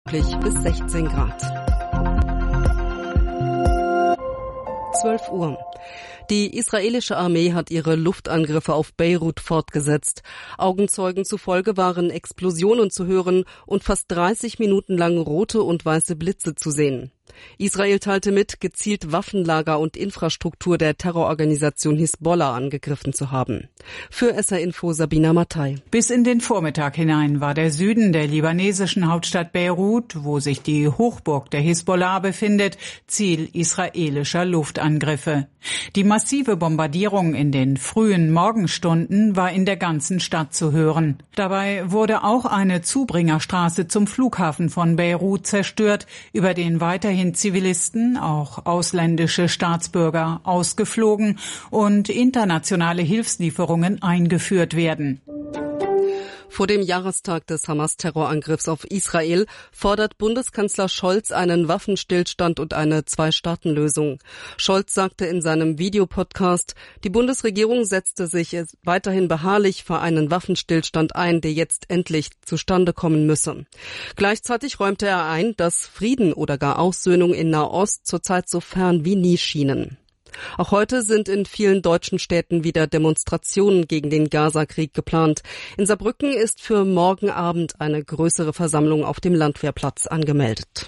Bis 16 Grad. 12 Uhr. Die israelische Armee hat ihre Luftangriffe auf Beirut fortgesetzt. Augenzeugen zufolge waren Explosionen zu hören und fast 30 Minuten lang rote und weiße Blitze zu sehen. Israel teilte mit, gezielt Waffenlager und Infrastruktur der Terrororganisation Hisbollah angegriffen zu haben. Für SR Info Sabina Mattei. Bis in den Vormittag hinein war der Süden der libanesischen Hauptstadt Beirut, wo sich die Hochburg der Hisbollah befindet, Ziel israelischer Luftangriffe. Die massive Bombardierung in den frühen Morgenstunden war in der ganzen Stadt zu hören. Dabei wurde auch eine Zubringerstraße zum Flughafen von Beirut zerstört, über den weiterhin Zivilisten, auch ausländische Staatsbürger, ausgeflogen und internationale Hilfslieferungen eingeführt werden. Vor dem Jahrestag des Hamas-Terrorangriffs auf Israel fordert Bundeskanzler Scholz einen Waffenstillstand und eine Zwei-Staaten-Lösung. Scholz sagte in seinem Videopodcast, die Bundesregierung setzte sich weiterhin beharrlich für einen Waffenstillstand ein, der jetzt endlich zustande kommen müsse. Gleichzeitig räumte er ein, dass Frieden oder gar Aussöhnung in Nahost zurzeit so fern wie nie schienen. Auch heute sind in vielen deutschen Städten wieder Demonstrationen gegen den Gaza-Krieg geplant. In Saarbrücken ist für morgen Abend eine größere Versammlung auf dem Landwehrplatz angemeldet.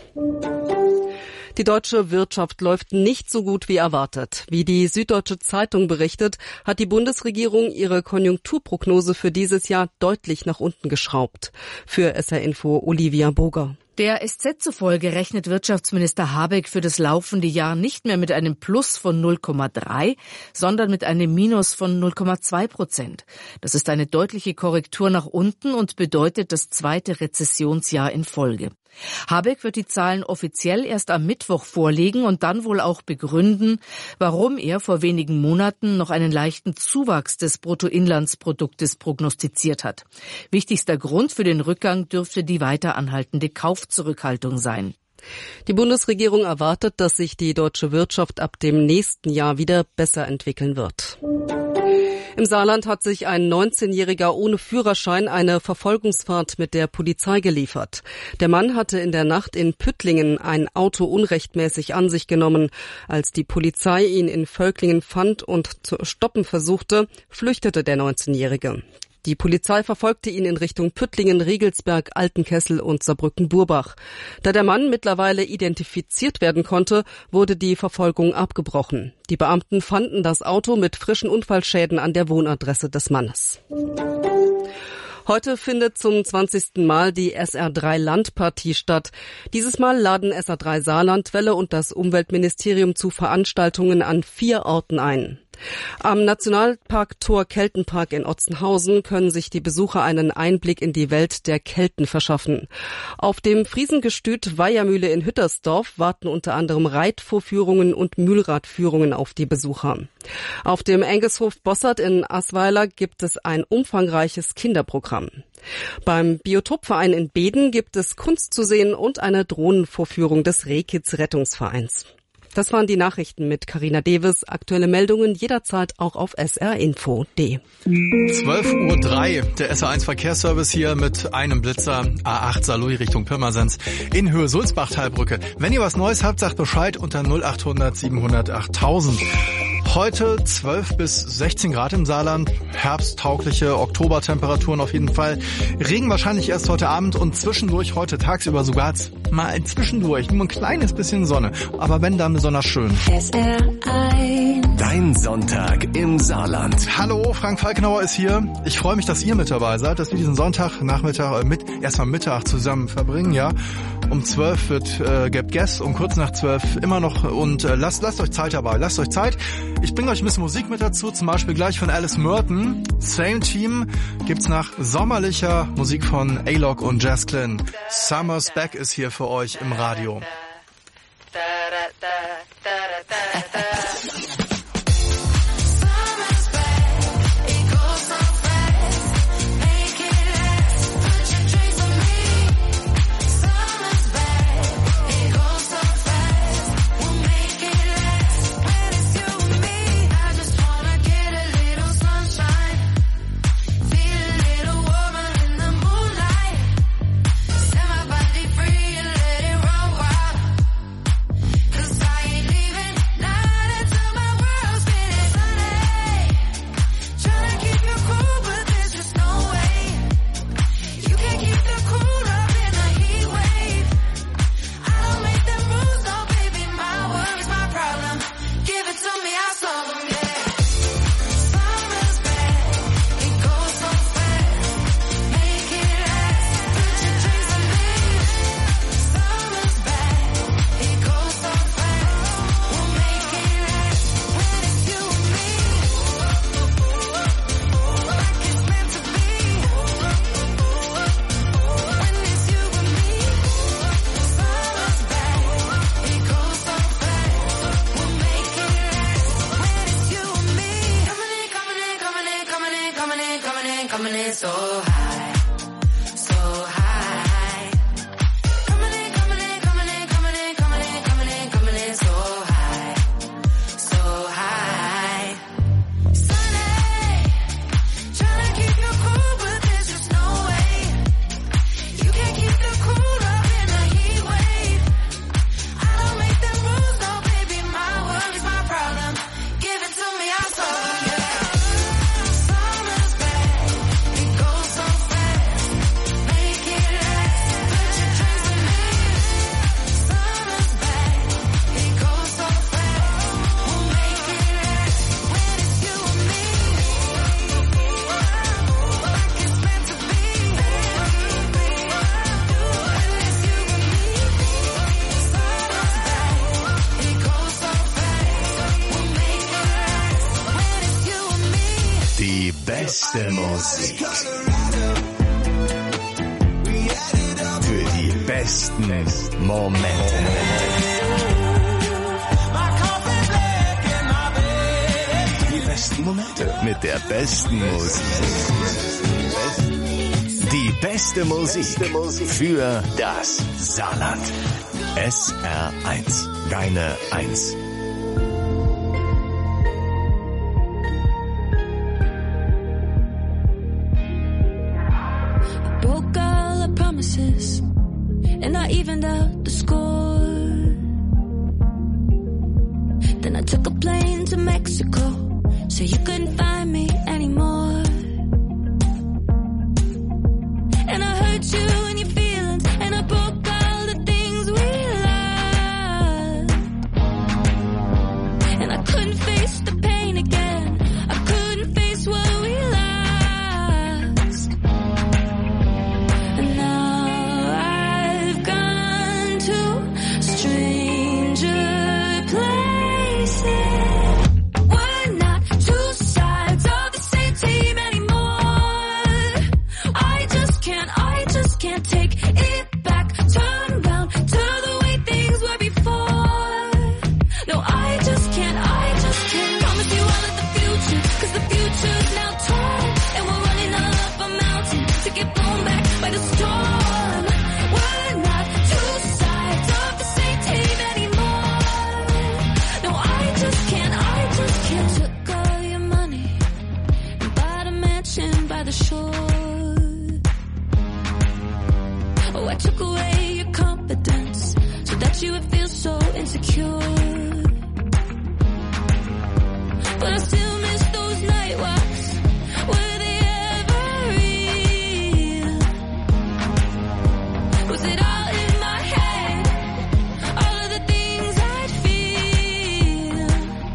Die deutsche Wirtschaft läuft nicht so gut wie erwartet. Wie die Süddeutsche Zeitung berichtet, hat die Bundesregierung ihre Konjunkturprognose für dieses Jahr deutlich nach unten geschraubt. Für SR Info Olivia Boger. Der SZ zufolge rechnet Wirtschaftsminister Habeck für das laufende Jahr nicht mehr mit einem Plus von 0,3, sondern mit einem Minus von 0,2%. Das ist eine deutliche Korrektur nach unten und bedeutet das zweite Rezessionsjahr in Folge. Habeck wird die Zahlen offiziell erst am Mittwoch vorlegen und dann wohl auch begründen, warum er vor wenigen Monaten noch einen leichten Zuwachs des Bruttoinlandsproduktes prognostiziert hat. Wichtigster Grund für den Rückgang dürfte die weiter anhaltende Kaufzurückhaltung sein. Die Bundesregierung erwartet, dass sich die deutsche Wirtschaft ab dem nächsten Jahr wieder besser entwickeln wird. Im Saarland hat sich ein 19-Jähriger ohne Führerschein eine Verfolgungsfahrt mit der Polizei geliefert. Der Mann hatte in der Nacht in Püttlingen ein Auto unrechtmäßig an sich genommen. Als die Polizei ihn in Völklingen fand und zu stoppen versuchte, flüchtete der 19-Jährige. Die Polizei verfolgte ihn in Richtung Püttlingen, Riegelsberg, Altenkessel und Saarbrücken-Burbach. Da der Mann mittlerweile identifiziert werden konnte, wurde die Verfolgung abgebrochen. Die Beamten fanden das Auto mit frischen Unfallschäden an der Wohnadresse des Mannes. Heute findet zum 20. Mal die SR3 Landpartie statt. Dieses Mal laden SR3 Saarlandwelle und das Umweltministerium zu Veranstaltungen an 4 Orten ein. Am Nationalpark Tor Keltenpark in Otzenhausen können sich die Besucher einen Einblick in die Welt der Kelten verschaffen. Auf dem Friesengestüt Weihermühle in Hüttersdorf warten unter anderem Reitvorführungen und Mühlradführungen auf die Besucher. Auf dem Engelshof Bossert in Asweiler gibt es ein umfangreiches Kinderprogramm. Beim Biotopverein in Beden gibt es Kunst zu sehen und eine Drohnenvorführung des Rehkids Rettungsvereins. Das waren die Nachrichten mit Carina Deves. Aktuelle Meldungen jederzeit auch auf srinfo.de. 12:03 Uhr, der SR1 Verkehrsservice hier mit einem Blitzer A8 Saarlouis Richtung Pirmasens in Höhe Sulzbach-Talbrücke. Wenn ihr was Neues habt, sagt Bescheid unter 0800 700 8000. Heute 12 bis 16 Grad im Saarland, herbsttaugliche Oktobertemperaturen auf jeden Fall. Regen wahrscheinlich erst heute Abend und zwischendurch heute tagsüber sogar mal zwischendurch nur ein kleines bisschen Sonne. Aber wenn, dann besonders schön. SR1. Dein Sonntag im Saarland. Hallo, Frank Falkenauer ist hier. Ich freue mich, dass ihr mit dabei seid, dass wir diesen Sonntagnachmittag erstmal Mittag zusammen verbringen, ja. Um 12 wird Gap Guess, um kurz nach 12 immer noch und lasst euch Zeit dabei, lasst euch Zeit. Ich bringe euch ein bisschen Musik mit dazu, zum Beispiel gleich von Alice Merton. Same Team gibt's nach sommerlicher Musik von A-Lock und Jazz Glynn. Summer's Back ist hier für euch im Radio. Free beste Musik. Für die besten Momente. Die besten Momente mit der besten Musik. Die beste Musik für das Saarland. SR1, deine 1. Broke all the promises, and I evened out the score. Then I took a plane to Mexico, so you couldn't find me anymore. And I hurt you and your feelings, and I broke all the things we loved. And I couldn't face the pain again, I couldn't face what we lost. And now I've gone to stranger places. We're not two sides of the same team anymore. I just can't take it back. Turn around to the way things were before. No, I just can't promise you all of the future, 'cause the future's now torn, and we're running up a mountain to get blown back by the storm. We're not two sides of the same team anymore. No, I just can't Took all your money and bought a mansion by the shore. Oh, I took away your confidence so that you would feel so insecure. But I still miss those night walks. Were they ever real? Was it all in my head? All of the things I'd feel.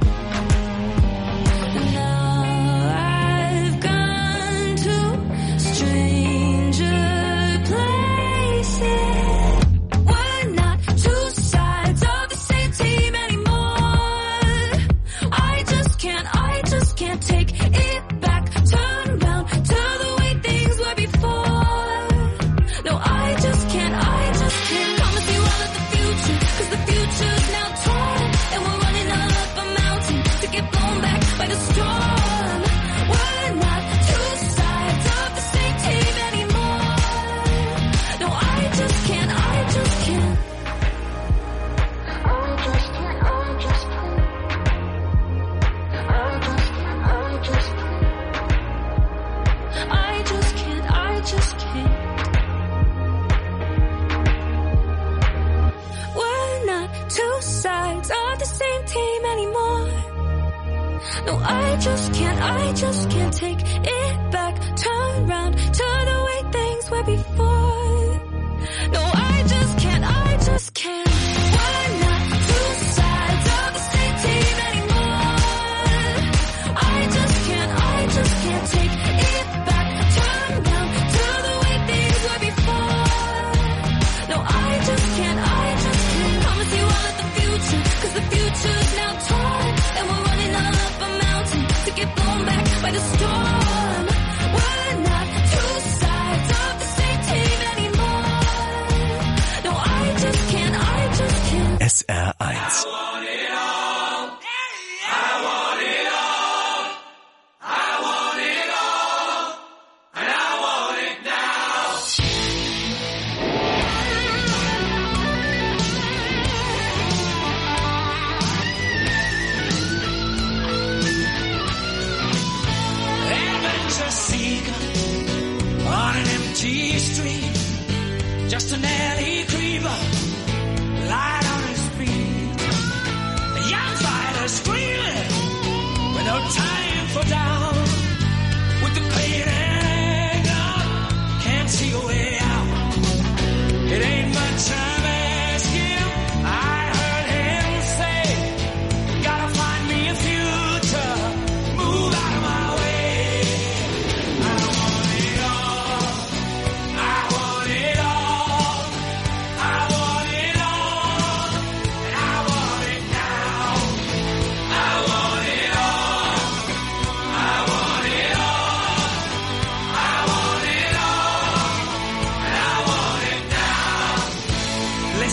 And now I've gone to stranger places. We're not two sides of the same team anymore. I just can't take it back. Turn around to the way things were before. No, I just can't promise you all of the future, 'cause the future's now torn, and we're running up a mountain to get blown back by the storm. We're not two sides of the same team anymore. No, I just can't We're not two sides of the same team anymore. No, I just can't take it back. Turn around to the way things were before. No, I just can't. We're not two sides of the same team anymore. I just can't take it back. Turn around to the way things were before. No, I just can't promise you all of the future, 'cause the future's now torn, and we're running up a mountain to get blown back by the storm. We're not two sides of the same team anymore. No, I just can't. SR1. Adventure seeker on an empty street, just an alley creeper, light on his feet.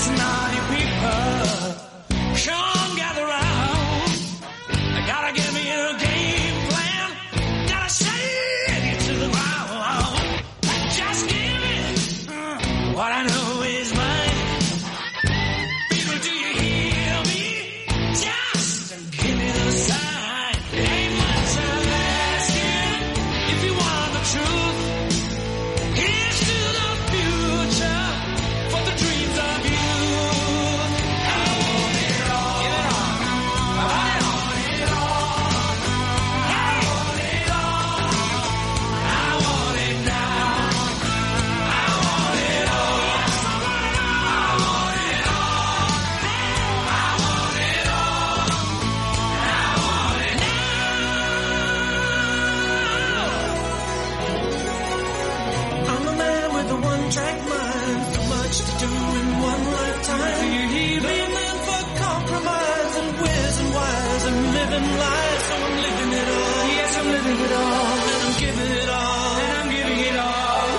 Listen, all you people, come gather round. I gotta give me a game plan. Gotta shake it to the ground. Just give me what I know is mine. People, do you hear me? Just give me the sign. Ain't much of asking if you want the truth. Here's to the future for the dreams of youth. I want it all. Give it all. I want it all. I want it all. I want it now. I want it all. I want it all. I want it all. I want it now. I'm a man with a one-track mind. So much to do in one lifetime. Do you hear me? A man for compromise and whiz and wise and living life. So I'm living it all. Yes, I'm living it all. And I'm giving it all. And I'm giving it all.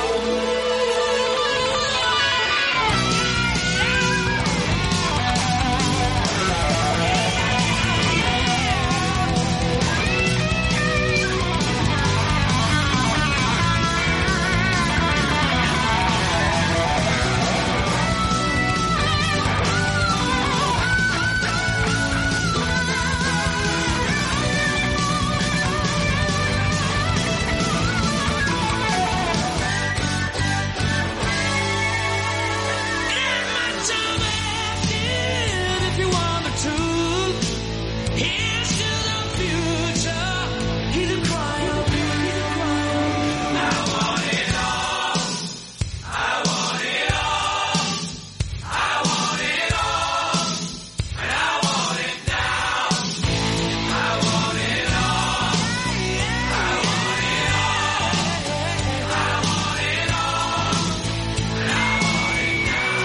If you want the truth, here's to the future. Hear the cry of youth. I want it all. I want it all. I want it all. And I want it now. I want it all. I want it all. I want it all. And I want it now.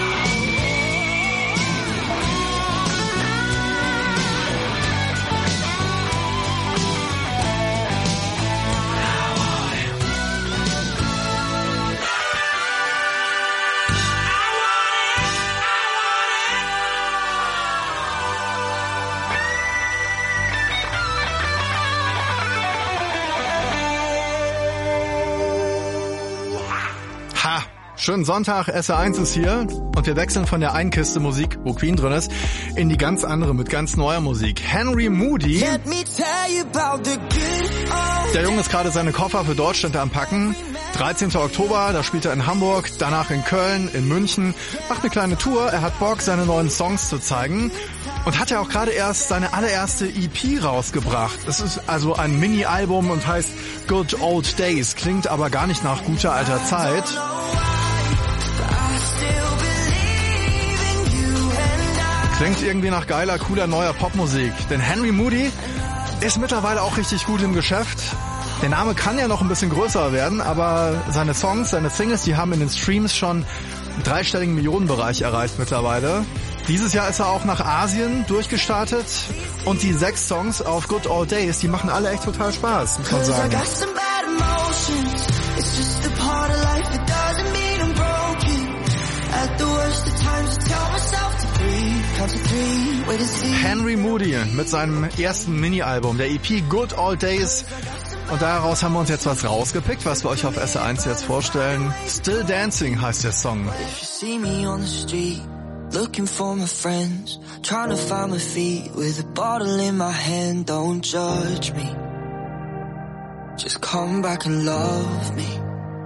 Ha! Schönen Sonntag, SR1 ist hier und wir wechseln von der einen Kiste Musik, wo Queen drin ist, in die ganz andere mit ganz neuer Musik. Henry Moody, Let me tell you about the good old der Junge ist gerade seine Koffer für Deutschland am Packen. 13. Oktober, da spielt er in Hamburg, danach in Köln, in München, macht eine kleine Tour, er hat Bock, seine neuen Songs zu zeigen und hat ja auch gerade erst seine allererste EP rausgebracht. Es ist also ein Mini-Album und heißt Good Old Days, klingt aber gar nicht nach guter alter Zeit. Klingt irgendwie nach geiler, cooler, neuer Popmusik. Denn Henry Moody ist mittlerweile auch richtig gut im Geschäft. Der Name kann ja noch ein bisschen größer werden, aber seine Songs, seine Singles, die haben in den Streams schon einen dreistelligen Millionenbereich erreicht mittlerweile. Dieses Jahr ist er auch nach Asien durchgestartet und die 6 Songs auf Good Old Days, die machen alle echt total Spaß, muss man sagen. Henry Moody mit seinem ersten Mini-Album, der EP Good Old Days. Und daraus haben wir uns jetzt was rausgepickt, was wir euch auf SR1 jetzt vorstellen. Still Dancing heißt der Song. Looking for my friends, trying to find my feet with a bottle in my hand. Don't judge me, just come back and love me.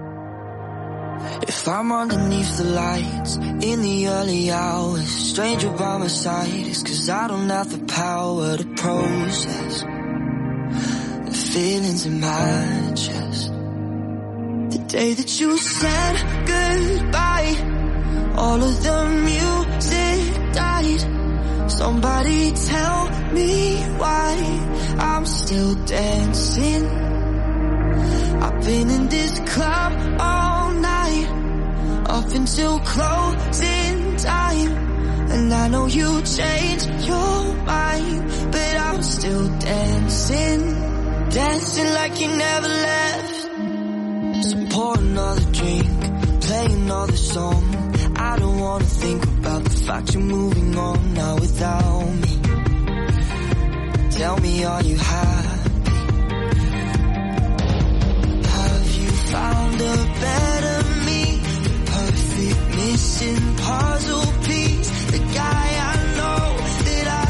If I'm underneath the lights in the early hours, stranger by my side, it's 'cause I don't have the power to process the feelings in my chest. The day that you said goodbye, all of the music died. Somebody tell me why I'm still dancing. I've been in this club all night, up until closing time. And I know you changed your mind, but I'm still dancing, dancing like you never left. So pour another drink, play another song. I don't wanna think about the fact you're moving on now without me. Tell me, are you happy? Have you found a better me? The perfect missing puzzle piece. The guy I know that I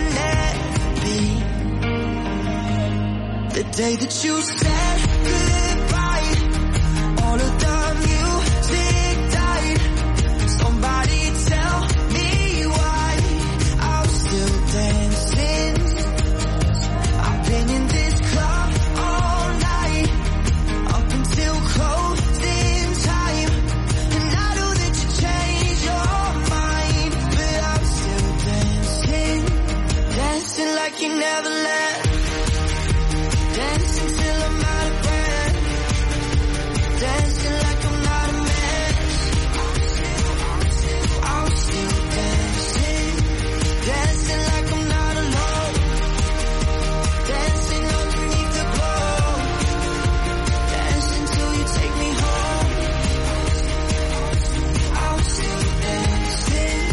could never be. The day that you said goodbye, all of the music died. Somebody tell me why I'm still dancing. I've been in this club all night, up until closing time. And I know that you changed your mind, but I'm still dancing. Dancing like you never left. Dancing till I'm out of breath. Dancing like I'm not a mess. I'm still dancing. Dancing like I'm not alone. Dancing underneath the glow. Dancing till you take me home. I'm still dancing.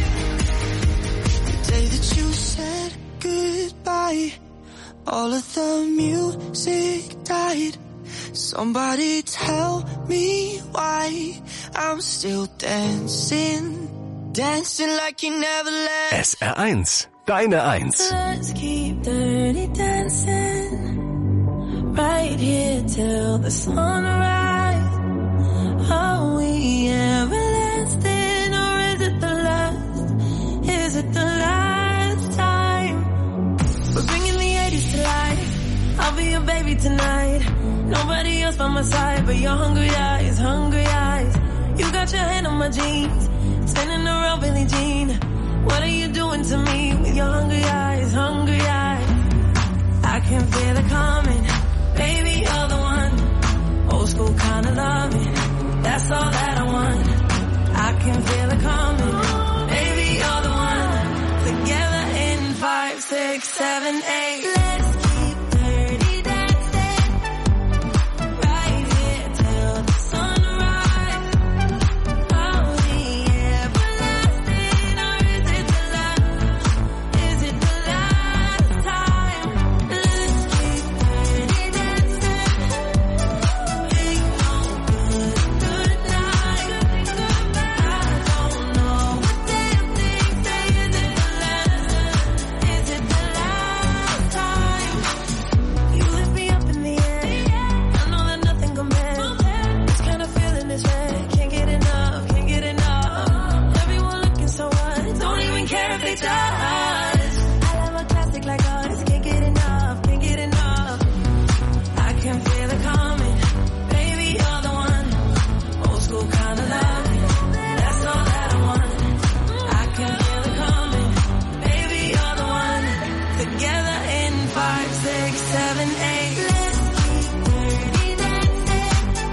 The day that you said goodbye, all of the music died. Somebody tell me why I'm still dancing. Dancing like you never left. SR1, deine Eins. Let's keep dirty dancing right here till the sunrise. Are we everlasting or is it the last? Is it the last time? We're bringing the 80s to life. I'll be your baby tonight. Nobody else by my side but your hungry eyes, hungry eyes. You got your hand on my jeans, spinning around Billie Jean. What are you doing to me with your hungry eyes, hungry eyes? I can feel it coming, baby, you're the one. Old school kind of loving, that's all that I want. I can feel it coming, baby, you're the one. Together in 5, 6, 7, 8. Let's keep dirty dancing right here till the sunrise. Are we everlasting or is it the last? Is it the last time? Let's keep dirty dancing. Ain't no good night. I don't know what damn thing say. Is it the last? Is it the last time? You lift me up in the air. I know that nothing compares. This kind of feeling is rare. Can't get enough, can't get enough. Everyone looking so what? Don't even care if they judge. I love a classic like us. Can't get enough, can't get enough. I can feel it coming, baby, you're the one. Old school kind of loving, that's all that I want. I can feel it coming, baby, you're the one. Together in 5, 6, 7, 8. Let's keep dirty dancing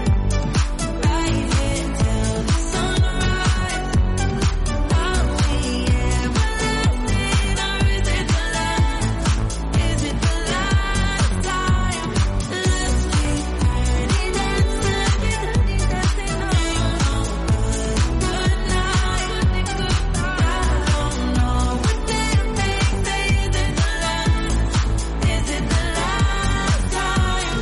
right here till the sunrise. Are we everlasting or is it the last? Is it the last time? Let's keep dirty dancing. Good night. I don't know what damn thing say. Is it the last? Is it the last time?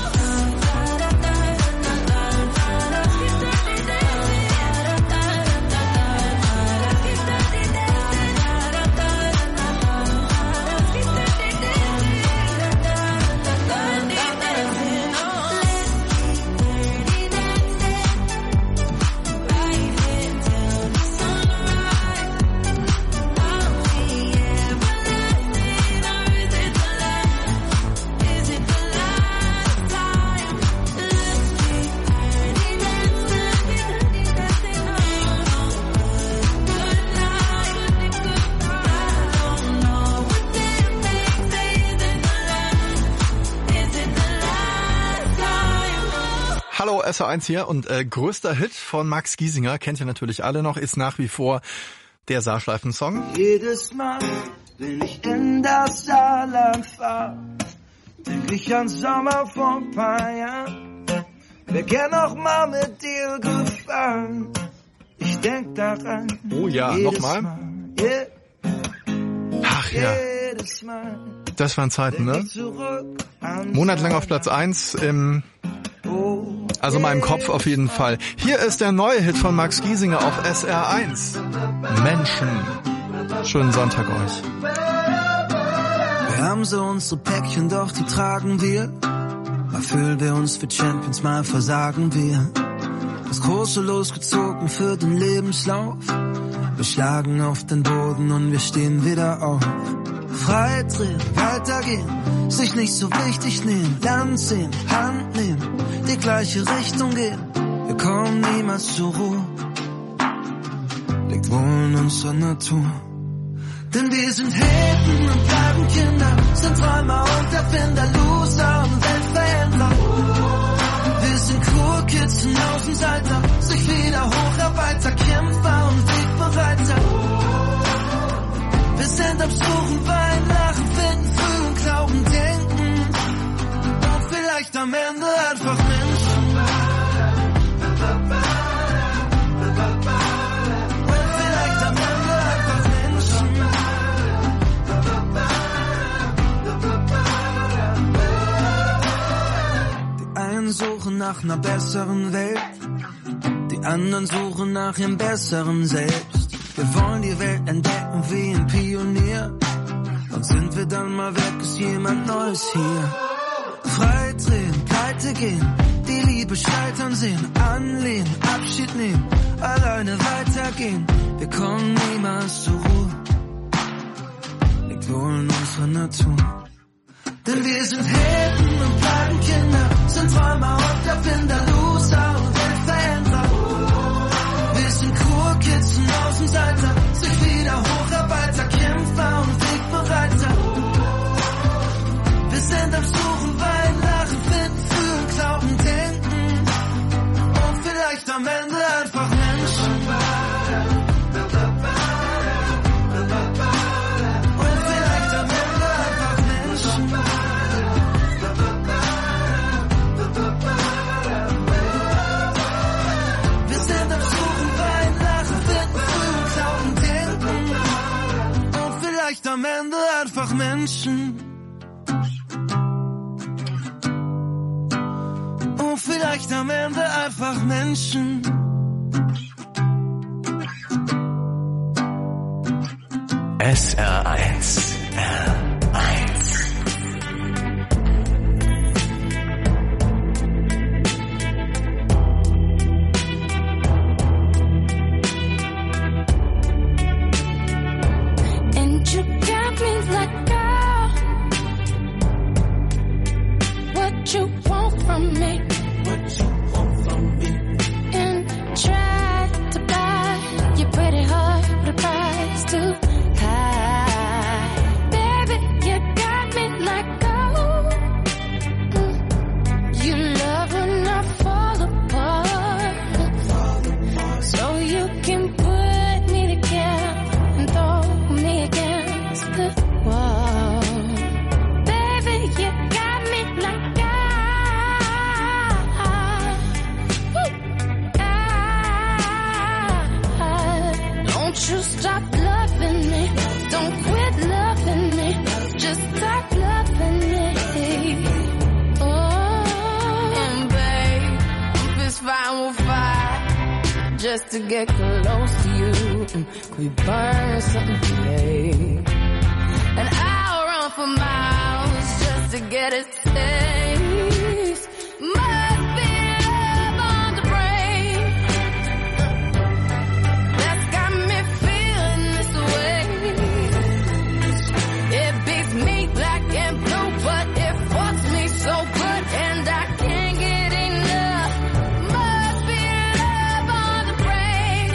Hallo, SR1 hier und größter Hit von Max Giesinger, kennt ihr natürlich alle noch, ist nach wie vor der Saarschleifen-Song. Jedes Mal, wenn ich in das Saarland fahr, denk ich an Sommer vor ein paar Jahren. Wär gern noch mal mit dir gefahren. Ich Ich denk daran. Oh ja, nochmal. Yeah. Ach ja. Das waren Zeiten, ne? Monatelang auf Platz 1 also meinem Kopf auf jeden Fall. Hier ist der neue Hit von Max Giesinger auf SR1. Menschen. Schönen Sonntag euch. Wir haben so unsere Päckchen, doch die tragen wir. Mal fühlen wir uns für Champions, mal versagen wir. Das Große losgezogen für den Lebenslauf. Wir schlagen auf den Boden und wir stehen wieder auf. Frei drehen, weitergehen, sich nicht so wichtig nehmen. Land sehen, Hand nehmen, die gleiche Richtung gehen. Wir kommen niemals zur Ruhe, liegt wohl in unserer Natur. Denn wir sind Helden und bleiben Kinder, sind Träumer und Erfinder, Loser und Weltveränderer. Wir sind cool Kids und Außenseiter, sich wieder Hocharbeiter, Kämpfer und Wegbereiter. Wir sind am Suchen, Wein, Lachen, Finden, Fühlen, Glauben, Denken und vielleicht am Ende einfach Menschen. Und vielleicht am Ende einfach Menschen. Die einen suchen nach einer besseren Welt, die anderen suchen nach ihrem besseren Selbst. Wir wollen die Welt entdecken wie ein Pionier. Und sind wir dann mal weg, ist jemand Neues hier. Frei drehen, pleite gehen, die Liebe scheitern sehen. Anlehnen, Abschied nehmen, alleine weitergehen. Wir kommen niemals zur Ruhe, liegt wohl in unserer Natur. Denn wir sind Helden und bleiben Kinder, sind Träumer und Erfinder, Loser und Weltveränderer. Wir sind cool Kids und Außenseiter, sich wieder Hocharbeiter, Kämpfer und Wegbereiter. Wir sind am Suchen, Wein, Lachen, Finden, Fühlen, Glauben, Denken und vielleicht am Ende einfach Menschen. Und vielleicht am Ende einfach Menschen. Wir sind am Suchen, Wein, Lachen, Finden, Fühlen, Glauben, Denken und vielleicht am Ende einfach Menschen. Und vielleicht am Ende einfach Menschen. SR1. And you got me like, girl, what you want from me? And try to buy your pretty heart with a price too high. Baby, you got me like gold. You love when I fall apart, so you can put me together and throw me against the wall. Baby, you got me like don't you stop loving me, don't quit loving me, just stop loving me. Oh, and babe, if it's fine, we'll fight just to get close to you. Could we burn something today? And I'll run for miles just to get a taste. Must be love on the brain that's got me feeling this way. It beats me black and blue, but it fucks me so good, and I can't get enough. Must be love on the brain,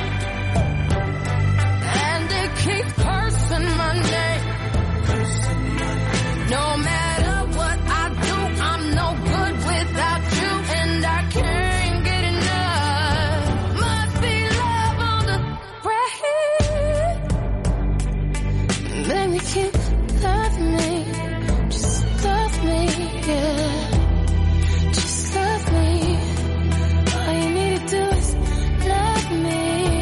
yeah. And it keeps cursing my name. No matter what I do, I'm no good without you, and I can't get enough. Must be love on the brain. Baby, keep loving me, just love me, yeah. Just love me. All you need to do is love me.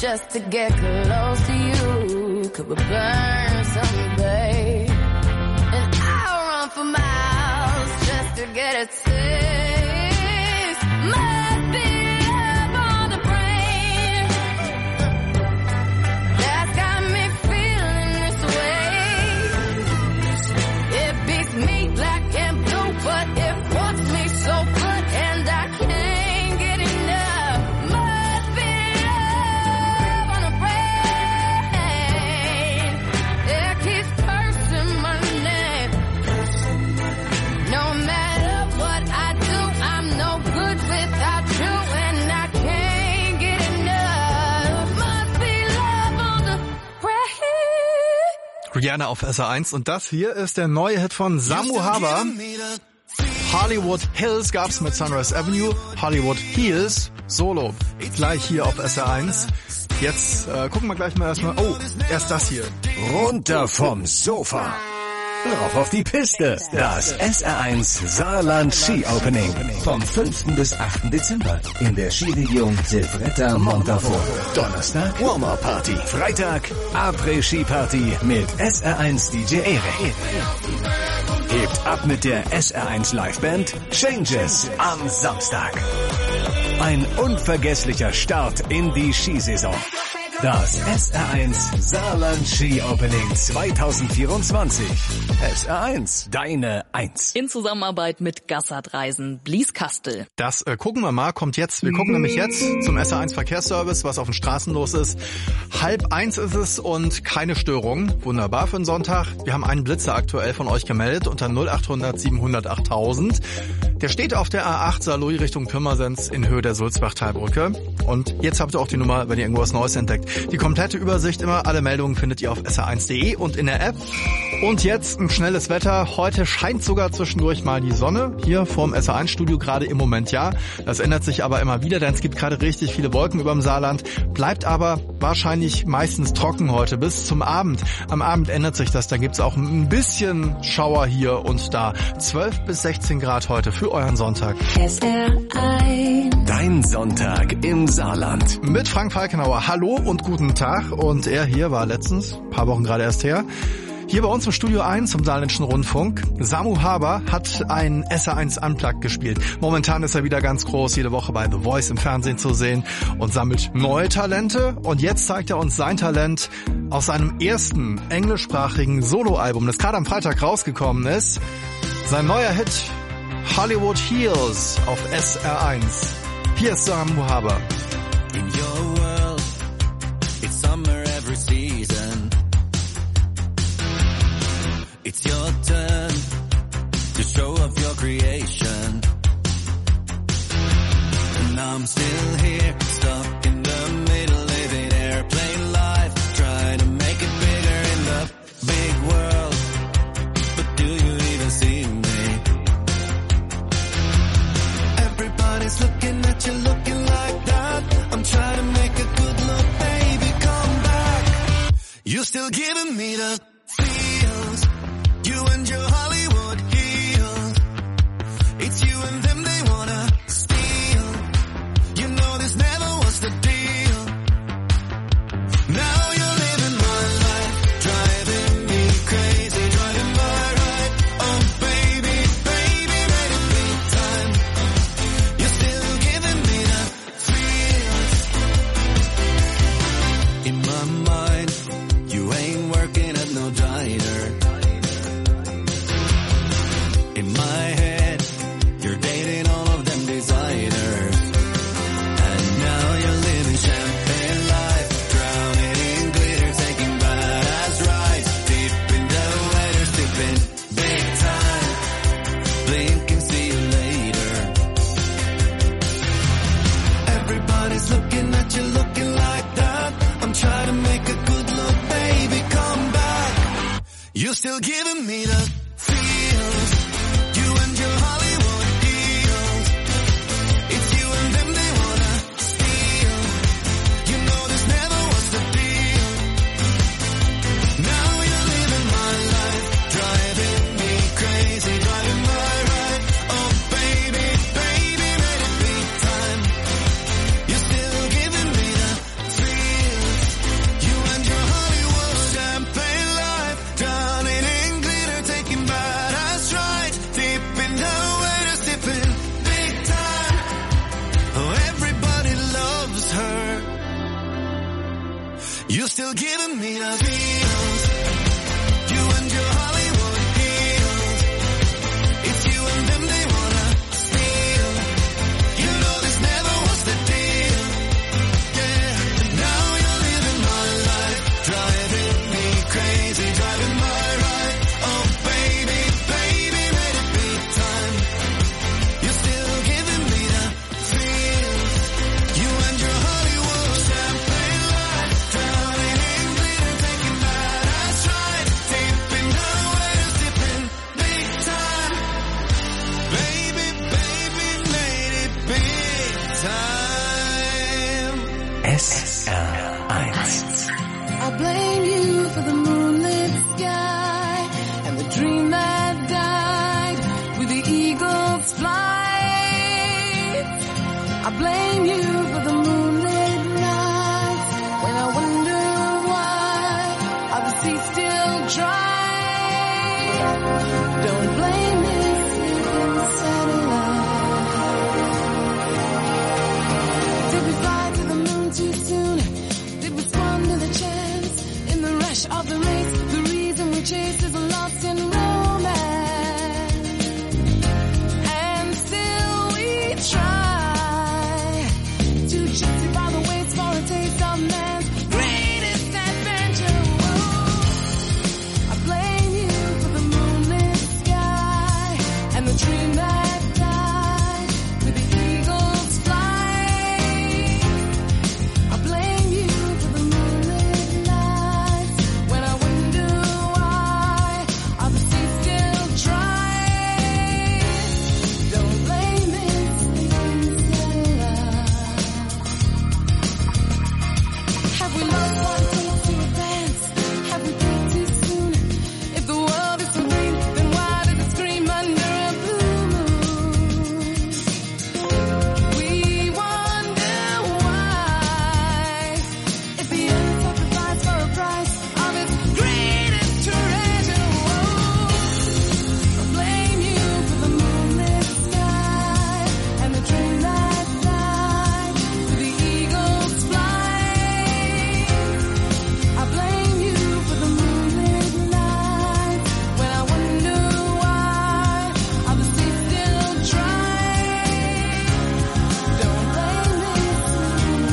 just to get close to you. Could we burn someday? And I'll run for miles just to get a taste. Must be love on the brain that's got me feeling this way. It beats me black and blue, but it wants me so good, and I can't get enough. Must be love on the brain that keeps cursing my name. No matter what I do, I'm no good without you, and I can't get enough. Must be love on the brain. Rihanna auf SR1 und das hier ist der neue Hit von Samu Haber. Hollywood Hills gab's mit Sunrise Avenue, Hollywood Heels solo gleich hier auf SR1. Jetzt gucken wir gleich mal erstmal, erst das hier. Runter vom Sofa. Rauf auf die Piste. Das SR1 Saarland Ski Opening. Vom 5. bis 8. Dezember in der Skiregion Silvretta Montafort. Donnerstag Warm-Up Party. Freitag Après-Ski Party mit SR1 DJ Erik. Hebt ab mit der SR1 Liveband Changes am Samstag. Ein unvergesslicher Start in die Skisaison. Das SR1 Saarland Ski Opening 2024. SR1, deine 1. In Zusammenarbeit mit Gassert Reisen, Blieskastel. Das gucken wir mal, kommt jetzt. Wir gucken nämlich jetzt zum SR1 Verkehrsservice, was auf den Straßen los ist. 12:30 ist es und keine Störung. Wunderbar für einen Sonntag. Wir haben einen Blitzer aktuell von euch gemeldet unter 0800 700 8000. Der steht auf der A8 Saarlouis Richtung Pirmasens in Höhe der Sulzbachtalbrücke. Und jetzt habt ihr auch die Nummer, wenn ihr irgendwas Neues entdeckt. Die komplette Übersicht immer, alle Meldungen findet ihr auf sr1.de und in der App. Und jetzt ein schnelles Wetter. Heute scheint sogar zwischendurch mal die Sonne. Hier vorm SR1-Studio gerade im Moment ja. Das ändert sich aber immer wieder, denn es gibt gerade richtig viele Wolken über dem Saarland. Bleibt aber wahrscheinlich meistens trocken heute bis zum Abend. Am Abend ändert sich das. Da gibt's auch ein bisschen Schauer hier und da. 12 bis 16 Grad heute für euren Sonntag. SR1. Dein Sonntag im Saarland. Mit Frank Falkenauer. Hallo und guten Tag. Und er hier war letztens, ein paar Wochen gerade erst her, hier bei uns im Studio 1 zum Saarländischen Rundfunk. Samu Haber hat ein SR1 Unplugged gespielt. Momentan ist er wieder ganz groß, jede Woche bei The Voice im Fernsehen zu sehen und sammelt neue Talente. Und jetzt zeigt er uns sein Talent aus seinem ersten englischsprachigen Soloalbum, das gerade am Freitag rausgekommen ist. Sein neuer Hit Hollywood Heels auf SR1. Hier ist Samu Haber. In your world, it's summer every season. It's your turn to show off your creation. And I'm still here, stuck in the middle, living airplane life, trying to make it bigger in the big world. But do you even see me? Everybody's looking at you, looking like that. I'm trying to make a good look, baby, come back. You're still giving me the feels. You and your Hollywood heels. It's you and them they wanna steal. You know this never was the deal. Now you're living my life, driving me crazy, driving my right. Oh baby, baby, let it be time. You're still giving me the feels. In my mind, you ain't working at no diner. In my head, you're dating all of them designers. And now you're living champagne life, drowning in glitter, taking badass rides, deep in the weather, sipping big time, blink and see you later. Everybody's looking at you, looking like that. I'm trying to make a good look, baby, come back. You're still giving me the feels. You and your Hollywood heels. It's you and them they wanna steal. You know this never was the deal. Now you're living my life, driving me crazy, driving my right. Oh baby, baby, let it be time. You're still giving me the feels. still giving me the feels. You and your Hollywood heels. It's you and them they wanna steal. You know this never was the deal. Yeah, now you're living my life, driving me crazy, driving my ride. Oh baby, baby, let it be time. You're still giving me the feels. You and your Hollywood champagne light, drowning in glitter, taking that ass ride, tipping her waiters, tipping big time. Baby, baby, made it big time. SR1. I blame you for the moonlit sky and the dream that died with the eagle's flight. I blame you for the moonlit nights when I wonder why are the seas still dry. Don't blame this sleeping satellite. Did we fly to the moon too soon? Did we squander the chance in the rush of the race? The reason we chase is lost in romance, and still we try to justify the waits for a taste of man's greatest adventure. Whoa. I blame you for the moonlit sky and the dream that died with the eagle's flight. I blame you for the moonlit nights when I wonder why are the seas still dry. Don't blame this sleeping satellite. Have we lost what it takes to advance? Have we peaked too soon? If the world is so green, then why does it scream under a blue moon? We wonder why. If the earth sacrificed for a price of its greatest treasure. Whoa. I blame you for the moonlit sky and the dream that died with the eagle's flight. I blame you for the moonlit nights when I wonder why are the seas still dry. Don't blame this sleeping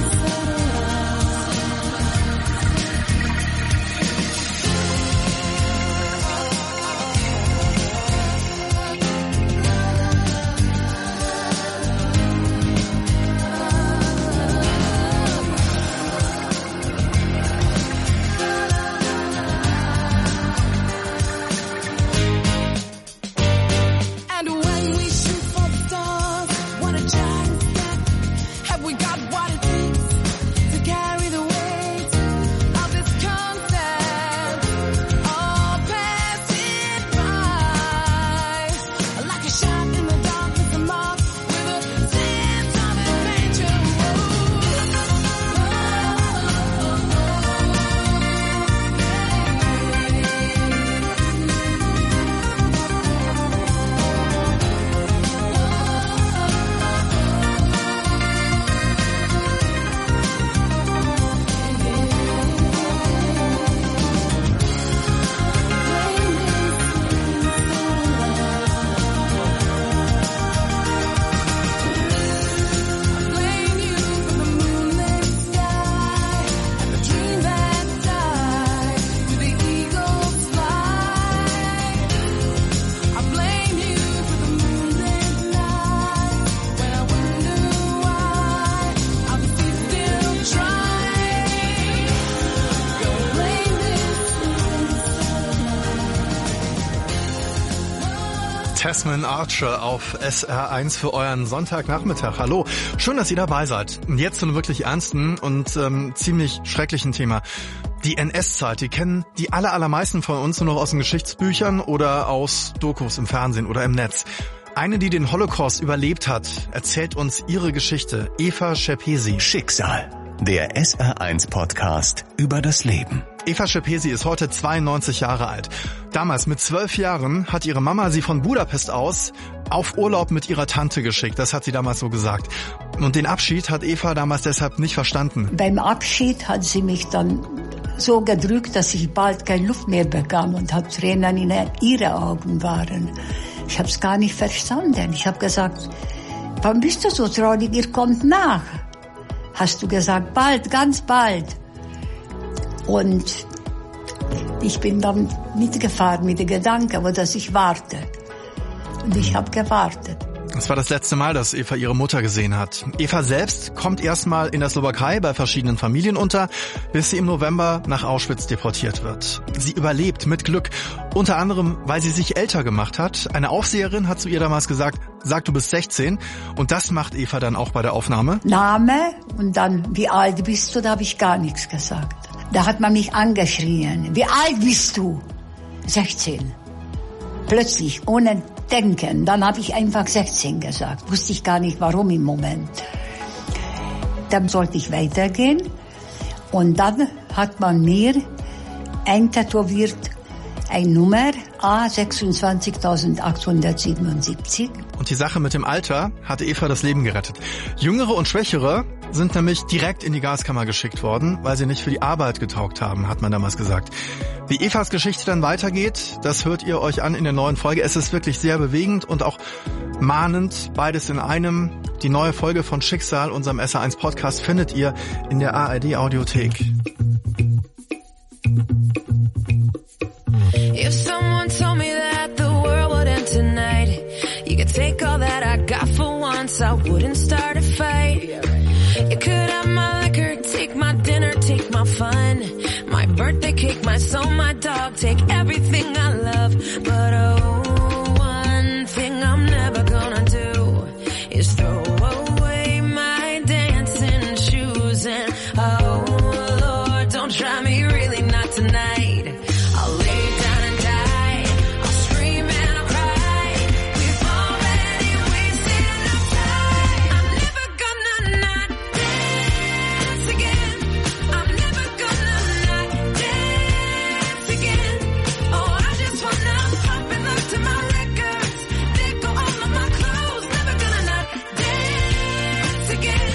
And when we shoot for the stars, what a giant step. Have we got what it takes to carry the weight of this concept? All pass it by like a shot in the dark with a mark with a sense of adventure. Blame you for the moonlit sky and the dream that died with the eagle's flight. I blame you for the moonlit night when I wonder why are the seas still dry. Don't blame this Tasman Archer auf SR1 für euren Sonntagnachmittag. Hallo, schön, dass ihr dabei seid. Und jetzt zu einem wirklich ernsten und ziemlich schrecklichen Thema. Die NS-Zeit, die kennen die allermeisten von uns nur noch aus den Geschichtsbüchern oder aus Dokus im Fernsehen oder im Netz. Eine, die den Holocaust überlebt hat, erzählt uns ihre Geschichte. Eva Schepesi. Schicksal. Der SR1-Podcast über das Leben. Eva Schepesi ist heute 92 Jahre alt. Damals mit 12 Jahren hat ihre Mama sie von Budapest aus auf Urlaub mit ihrer Tante geschickt. Das hat sie damals so gesagt. Und den Abschied hat Eva damals deshalb nicht verstanden. Beim Abschied hat sie mich dann so gedrückt, dass ich bald keine Luft mehr bekam und habe Tränen in ihre Augen waren. Ich habe es gar nicht verstanden. Ich habe gesagt, warum bist du so traurig? Ihr kommt nach. Hast du gesagt, bald, ganz bald. Und ich bin dann mitgefahren mit dem Gedanken, dass ich warte. Und ich habe gewartet. Es war das letzte Mal, dass Eva ihre Mutter gesehen hat. Eva selbst kommt erstmal in der Slowakei bei verschiedenen Familien unter, bis sie im November nach Auschwitz deportiert wird. Sie überlebt mit Glück, unter anderem, weil sie sich älter gemacht hat. Eine Aufseherin hat zu ihr damals gesagt, sag, du bist 16. Und das macht Eva dann auch bei der Aufnahme. Name und dann, wie alt bist du? Da habe ich gar nichts gesagt. Da hat man mich angeschrien. Wie alt bist du? 16. Plötzlich, ohne Denken. Dann habe ich einfach 16 gesagt. Wusste ich gar nicht, warum im Moment. Dann sollte ich weitergehen. Und dann hat man mir eintätowiert eine Nummer A26877. Und die Sache mit dem Alter hatte Eva das Leben gerettet. Jüngere und Schwächere sind nämlich direkt in die Gaskammer geschickt worden, weil sie nicht für die Arbeit getaugt haben, hat man damals gesagt. Wie Evas Geschichte dann weitergeht, das hört ihr euch an in der neuen Folge. Es ist wirklich sehr bewegend und auch mahnend, beides in einem. Die neue Folge von Schicksal, unserem SR1 Podcast, findet ihr in der ARD Audiothek. If someone told me that the world would end tonight, you could take all that I got for once, I wouldn't start a fight. You could have my liquor, take my dinner, take my fun, my birthday cake, my soul, my dog, take everything I love. But oh, one thing I'm never gonna do is throw away my dancing shoes. And oh Lord, don't try me, really not tonight. I'll lay down and die, I'll scream and I'll cry. We've already wasted enough time. I'm never gonna not dance again. I'm never gonna not dance again. Oh, I just wanna pop and look to my records. They go all of my clothes. Never gonna not dance again.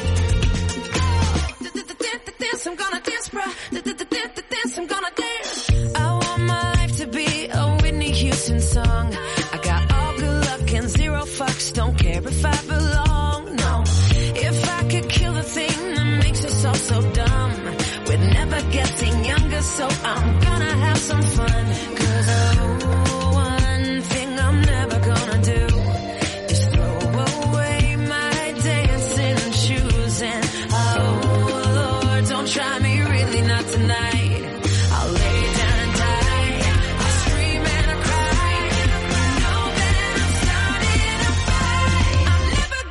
Dance, I'm gonna dance, bruh. Dance, I'm gonna dance. I want my life to be a Whitney Houston song. I got all good luck and zero fucks. Don't care if I belong, no. If I could kill the thing that makes us all so dumb, we're never getting younger, so I'm gonna have some fun. 'Cause oh, one thing I'm never gonna do is throw away my dancing shoes. And oh Lord, don't try me, really not tonight. I'll lay down and die, I'll scream and I'll cry. Know that I'm starting a fight. I'm never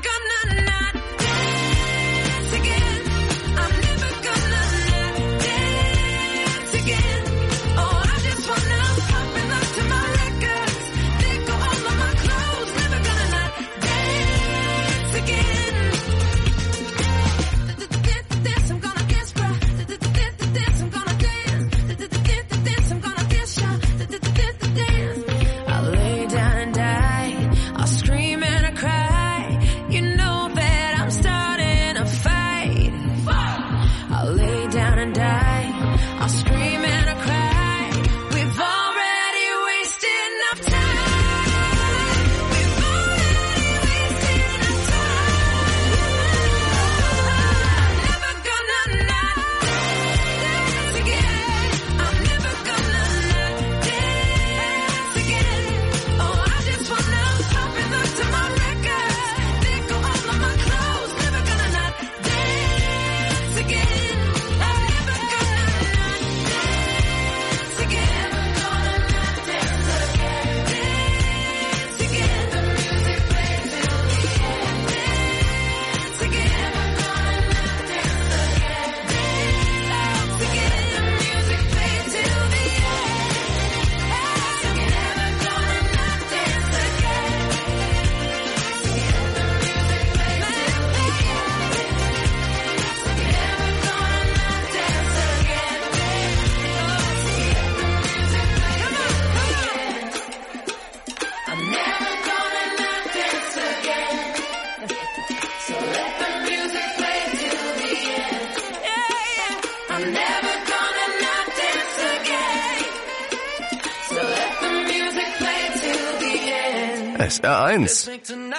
SR1.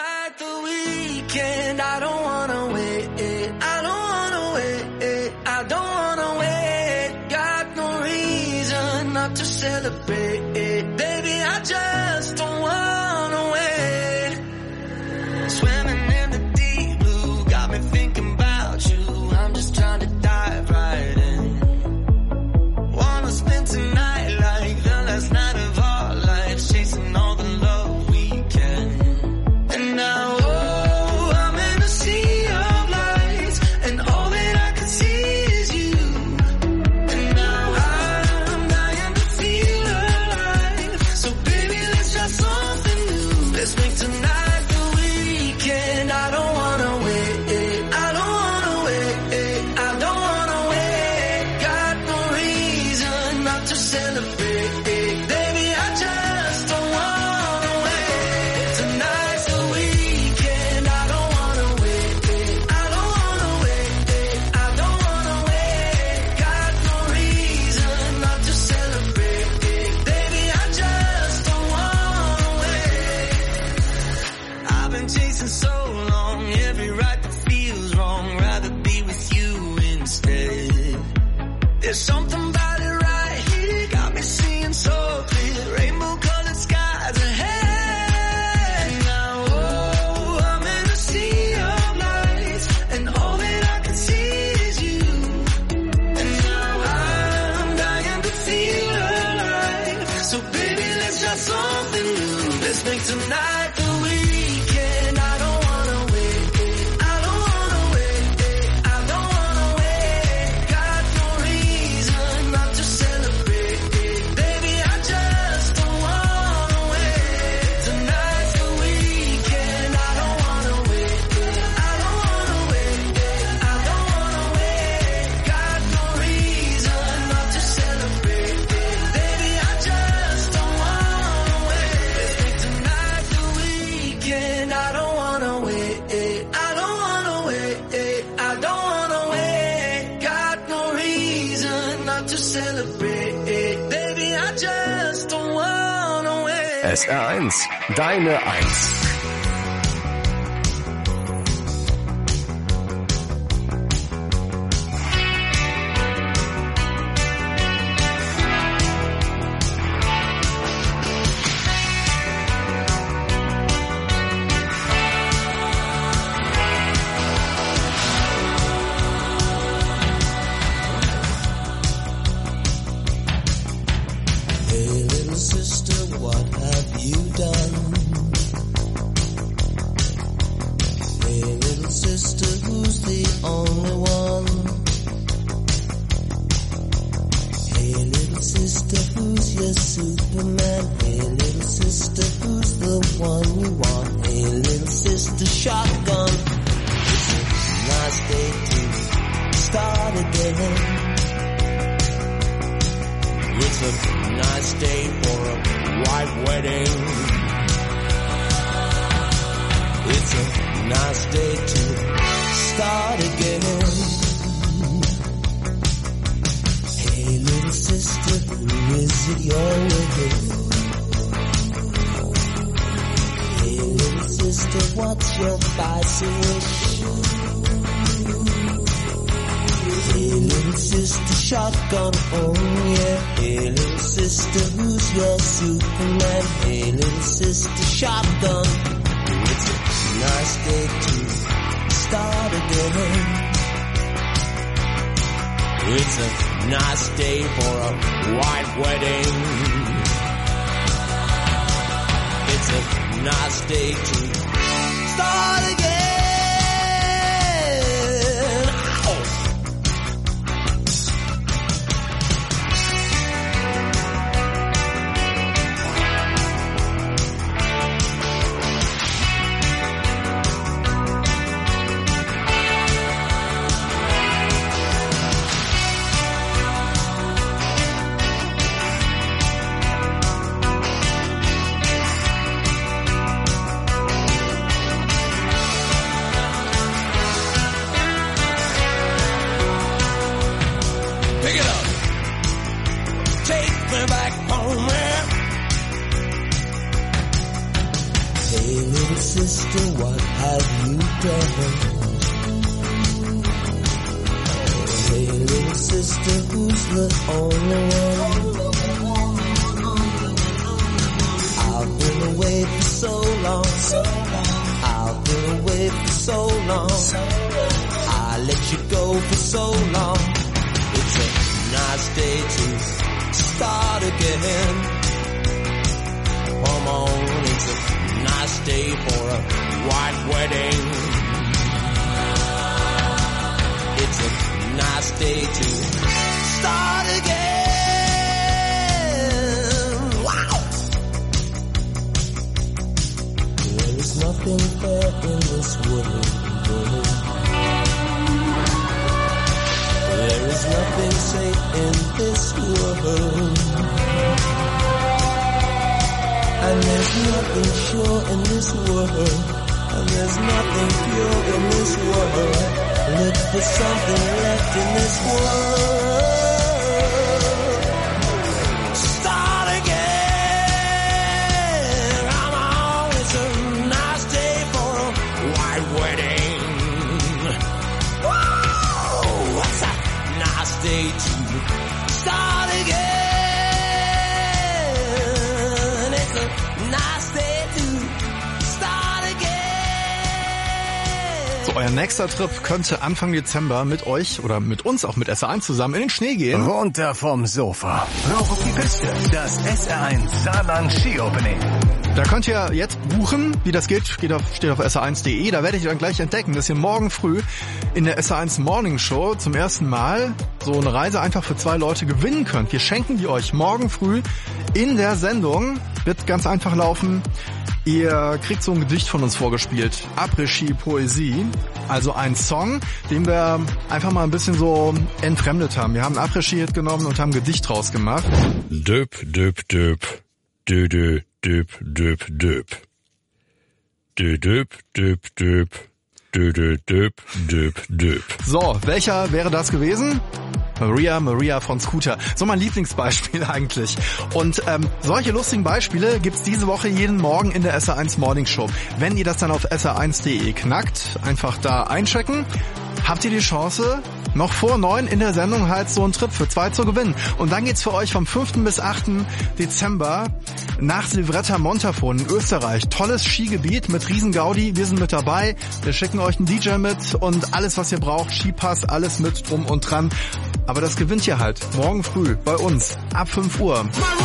SR1, deine 1. have you done? Hey, little sister, who's the only one? I've been away for so long. I've been away for so long. I let you go for so long. It's a nice day to start again. Come on, it's a nice day for a white wedding. It's a nice day to start again. Wow! There is nothing fair in this world. There is nothing safe in this world. And there's nothing sure in this world. And there's nothing pure in this world. Look for something left in this world. Start again. Come on, it's a nice day for a white wedding. Whoa, it's a nice day to start again. It's a nice day to start again. So, euer nächster Trip könnte Anfang Dezember mit euch oder mit uns, auch mit SR1 zusammen, in den Schnee gehen. Runter vom Sofa. Rauf auf die Piste. Das SR1 Saarland Ski Opening. Da könnt ihr jetzt buchen, wie das geht, steht auf sr1.de. Da werdet ihr dann gleich entdecken, dass ihr morgen früh in der SR1 Morning Show zum ersten Mal so eine Reise einfach für 2 Leute gewinnen könnt. Wir schenken die euch morgen früh in der Sendung. Wird ganz einfach laufen. Ihr kriegt so ein Gedicht von uns vorgespielt. Après-Ski Poesie. Also ein Song, den wir einfach mal ein bisschen so entfremdet haben. Wir haben einen Après-Ski-Hit genommen und haben ein Gedicht draus gemacht. Döp, döp, döp. Dö, dö, döp, döp, döp. Dö, döp, döp, döp. Dö, dö, döp, döp, döp. So, welcher wäre das gewesen? Maria von Scooter. So mein Lieblingsbeispiel eigentlich. Und solche lustigen Beispiele gibt's diese Woche jeden Morgen in der SR1 Morning Show. Wenn ihr das dann auf sr1.de knackt, einfach da einchecken, habt ihr die Chance, noch vor 9 in der Sendung halt so einen Trip für 2 zu gewinnen. Und dann geht's für euch vom 5. bis 8. Dezember nach Silvretta Montafon in Österreich. Tolles Skigebiet mit Riesengaudi. Wir sind mit dabei. Wir schicken euch einen DJ mit und alles, was ihr braucht. Skipass, alles mit drum und dran. Aber das gewinnt ihr halt morgen früh bei uns ab 5 Uhr.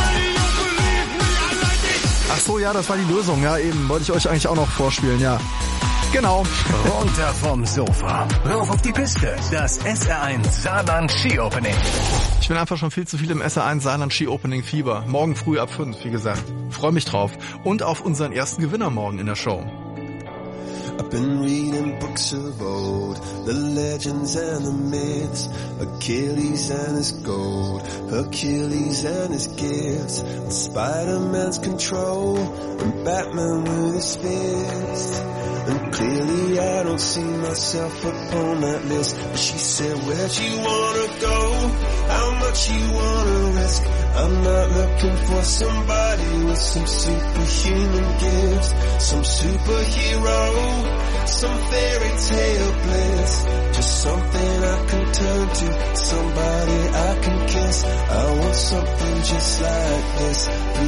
Ach so, ja, das war die Lösung. Ja, eben. Wollte ich euch eigentlich auch noch vorspielen, ja. Genau. Runter vom Sofa. Rauf auf die Piste. Das SR1 Saarland Ski Opening. Ich bin einfach schon viel zu viel im SR1 Saarland Ski Opening Fieber. Morgen früh ab 5, wie gesagt. Freue mich drauf. Und auf unseren ersten Gewinner morgen in der Show. I've been reading books of old, the legends and the myths, Achilles and his gold, Hercules and his gifts, and Spider-Man's control, and Batman with his fist. And clearly I don't see myself upon that list. But she said, where'd you wanna go? How much you wanna risk? I'm not looking for somebody with some superhuman gifts, some superhero, some fairy tale bliss. Just something I can turn to, somebody I can kiss. I want something just like this.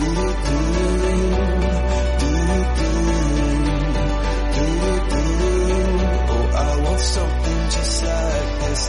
Oh, I want something just like this.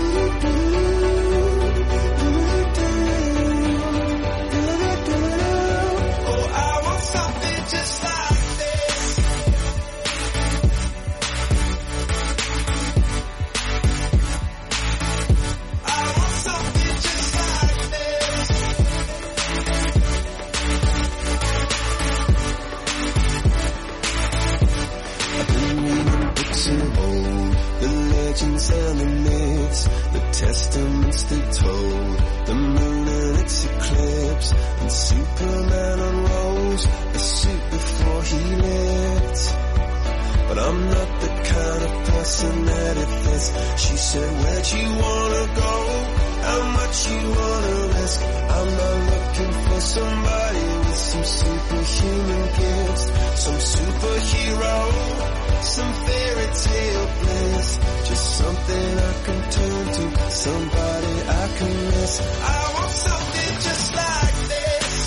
And the myths, the testaments they told, the moon and its eclipse, and Superman unrolls a suit before he lived. But I'm not the kind of person that it fits. She said, where'd you wanna go? How much you wanna risk? I'm not looking for somebody with some superhuman gifts, some superhero, some fairy tale bliss. Just something I can turn to, somebody I can miss. I want something just like this.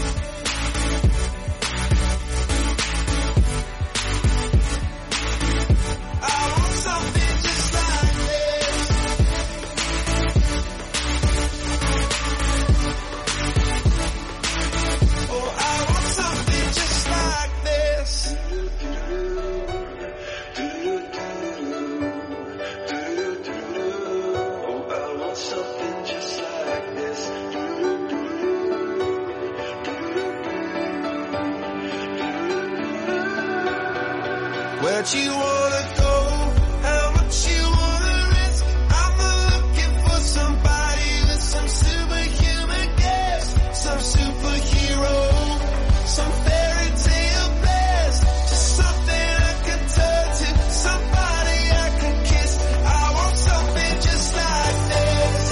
I want something just like this. Oh, I want something just like this. Where'd you wanna go? How much you wanna risk? I'm not looking for somebody with some superhuman gifts, some superhero, some fairy tale bliss. Just something I can turn to, somebody I can kiss. I want something just like this.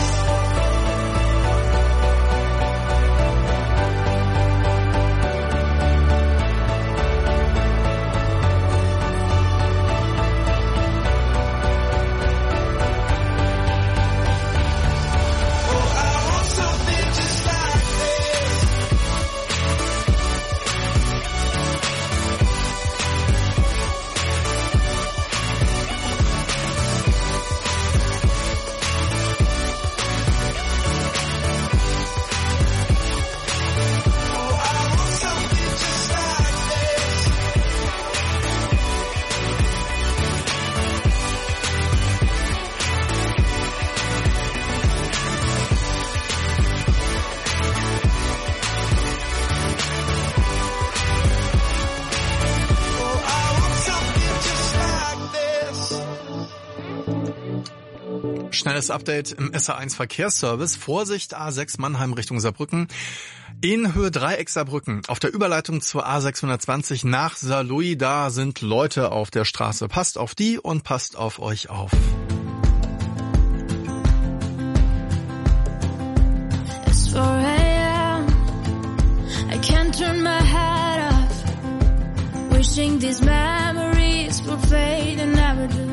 Schnelles Update im SA1 Verkehrsservice. Vorsicht, A6 Mannheim Richtung Saarbrücken. In Höhe Dreieck Saarbrücken. Auf der Überleitung zur A620 nach Saarlouis. Da sind Leute auf der Straße. Passt auf die und passt auf euch auf. It's 4 a.m. I can't turn my head off. Wishing these memories will fade and never do.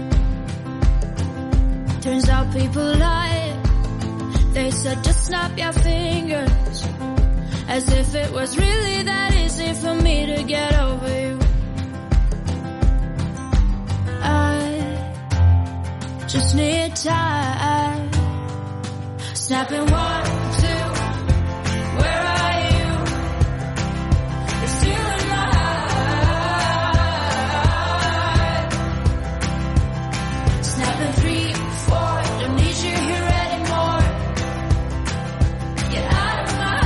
Turns out people lie. They said just snap your fingers, as if it was really that easy for me to get over you. I just need time. Snapping 1, 2. Where are you? You're still in my heart. Snapping 3, 4. Don't need you here anymore. Get out of my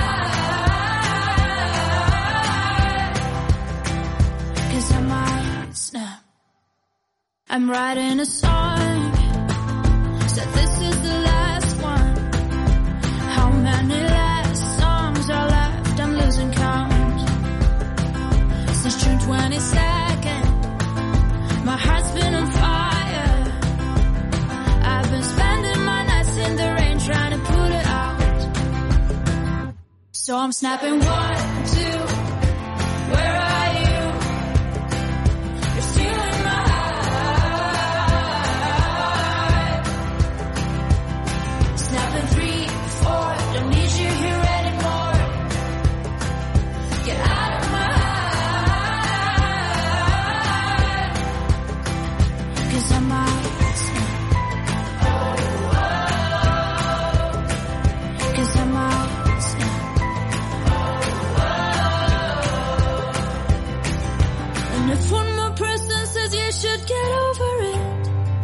heart. 'Cause I might snap. I'm writing a song. Said this is the last one. How many last songs are left? I'm losing count. Since June 22nd, my heart's been on fire. I've been spending my nights in the rain trying to put it out. So I'm snapping 1, 2. Where are you? You're still in my heart. Snapping 3, 4. Don't need you here anymore. Get out of my heart. 'Cause I might snap. 'Cause I might snap. And if one more person says you should get over it,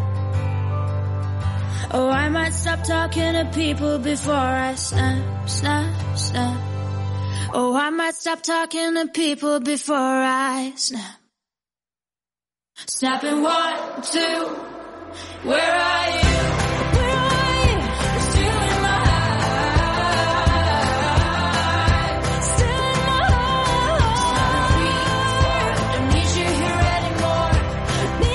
oh, I might stop talking to people before I snap, snap, snap. Oh, I might stop talking to people before I snap. Snapping 1, 2. Where are you? Where are you? You're still in my heart. Still in my heart. Snapping 3, 4. Don't need you here anymore.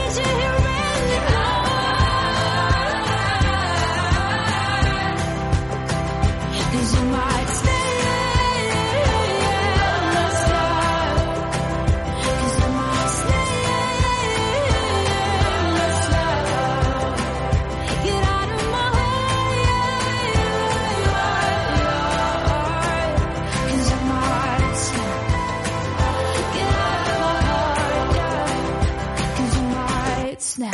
Snap.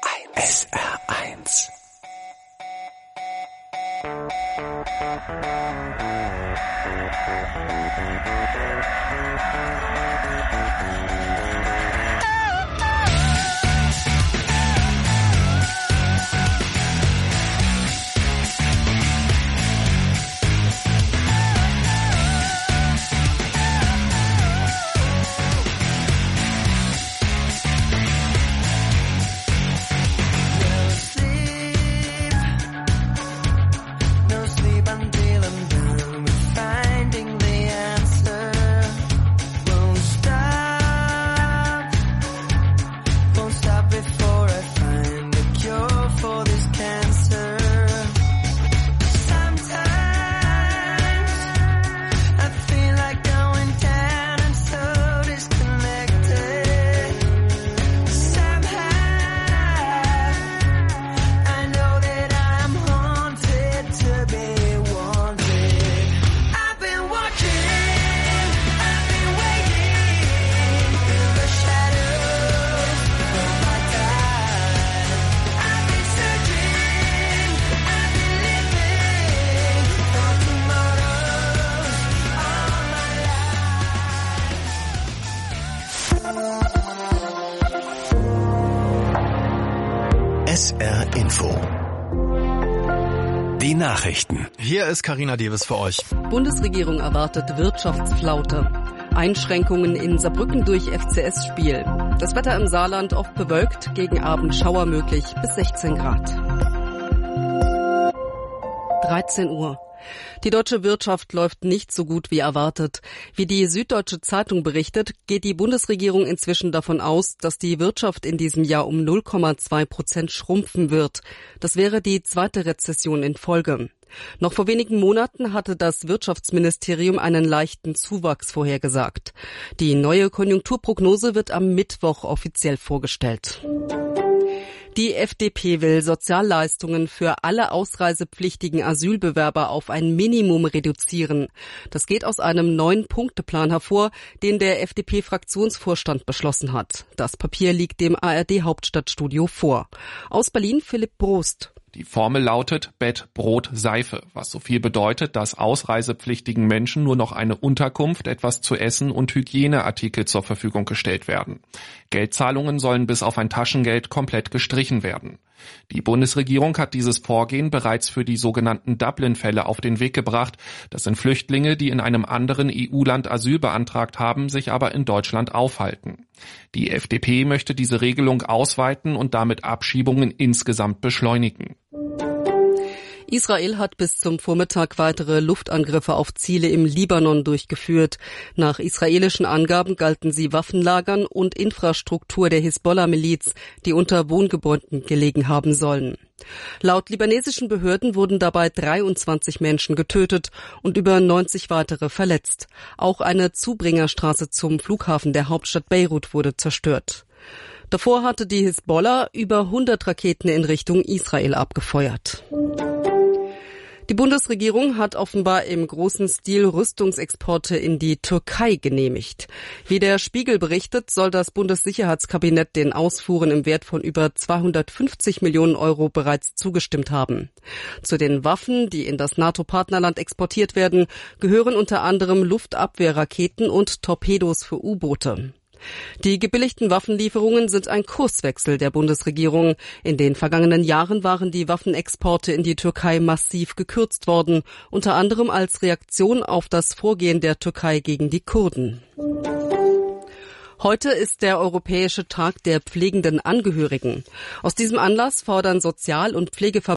SR1. SR Info. Die Nachrichten. Hier ist Carina Davis für euch. Bundesregierung erwartet Wirtschaftsflaute. Einschränkungen in Saarbrücken durch FCS-Spiel. Das Wetter im Saarland oft bewölkt, gegen Abend Schauer möglich bis 16 Grad. 13 Uhr. Die deutsche Wirtschaft läuft nicht so gut wie erwartet. Wie die Süddeutsche Zeitung berichtet, geht die Bundesregierung inzwischen davon aus, dass die Wirtschaft in diesem Jahr um 0,2% schrumpfen wird. Das wäre die zweite Rezession in Folge. Noch vor wenigen Monaten hatte das Wirtschaftsministerium einen leichten Zuwachs vorhergesagt. Die neue Konjunkturprognose wird am Mittwoch offiziell vorgestellt. Die FDP will Sozialleistungen für alle ausreisepflichtigen Asylbewerber auf ein Minimum reduzieren. Das geht aus einem 9-Punkte-Plan hervor, den der FDP-Fraktionsvorstand beschlossen hat. Das Papier liegt dem ARD-Hauptstadtstudio vor. Aus Berlin Philipp Brost. Die Formel lautet Bett, Brot, Seife, was so viel bedeutet, dass ausreisepflichtigen Menschen nur noch eine Unterkunft, etwas zu essen und Hygieneartikel zur Verfügung gestellt werden. Geldzahlungen sollen bis auf ein Taschengeld komplett gestrichen werden. Die Bundesregierung hat dieses Vorgehen bereits für die sogenannten Dublin-Fälle auf den Weg gebracht. Das sind Flüchtlinge, die in einem anderen EU-Land Asyl beantragt haben, sich aber in Deutschland aufhalten. Die FDP möchte diese Regelung ausweiten und damit Abschiebungen insgesamt beschleunigen. Israel hat bis zum Vormittag weitere Luftangriffe auf Ziele im Libanon durchgeführt. Nach israelischen Angaben galten sie Waffenlagern und Infrastruktur der Hisbollah-Miliz, die unter Wohngebäuden gelegen haben sollen. Laut libanesischen Behörden wurden dabei 23 Menschen getötet und über 90 weitere verletzt. Auch eine Zubringerstraße zum Flughafen der Hauptstadt Beirut wurde zerstört. Davor hatte die Hisbollah über 100 Raketen in Richtung Israel abgefeuert. Die Bundesregierung hat offenbar im großen Stil Rüstungsexporte in die Türkei genehmigt. Wie der Spiegel berichtet, soll das Bundessicherheitskabinett den Ausfuhren im Wert von über 250 Millionen Euro bereits zugestimmt haben. Zu den Waffen, die in das NATO-Partnerland exportiert werden, gehören unter anderem Luftabwehrraketen und Torpedos für U-Boote. Die gebilligten Waffenlieferungen sind ein Kurswechsel der Bundesregierung. In den vergangenen Jahren waren die Waffenexporte in die Türkei massiv gekürzt worden, unter anderem als Reaktion auf das Vorgehen der Türkei gegen die Kurden. Heute ist der Europäische Tag der pflegenden Angehörigen. Aus diesem Anlass fordern Sozial- und Pflegeverbände